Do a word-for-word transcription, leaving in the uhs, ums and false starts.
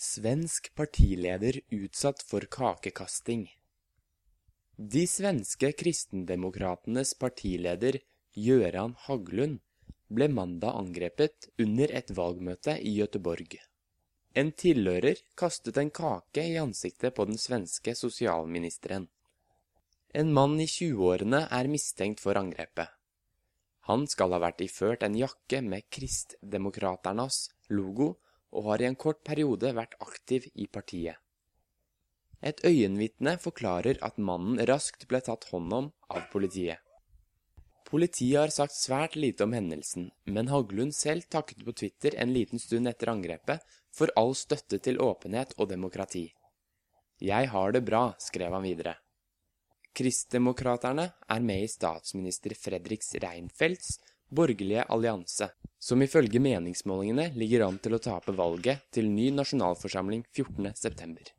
Svensk partileder utsatt for kakekasting. De svenske kristendemokratenes partileder Göran Hägglund ble mandag angrepet under et valgmøte i Göteborg. En tilhører kastet en kake i ansiktet på den svenske sosialministeren. En mann i tjueårene er mistenkt for angrepet. Han skal ha vært iført en jakke med Kristdemokraternas logo og har i en kort periode vært aktiv i partiet. Et øyenvitne forklarer at mannen raskt ble tatt hånd om av politiet. Politiet har sagt svært lite om hendelsen, men Hägglund selv takket på Twitter en liten stund etter angrepet for all støtte til åpenhet og demokrati. «Jeg har det bra», skrev han videre. Kristdemokraterne er med i statsminister Fredrik Reinfeldts borgerlige allianse, som ifølge meningsmålingene ligger an til å tape valget til ny nasjonalforsamling fjortende september.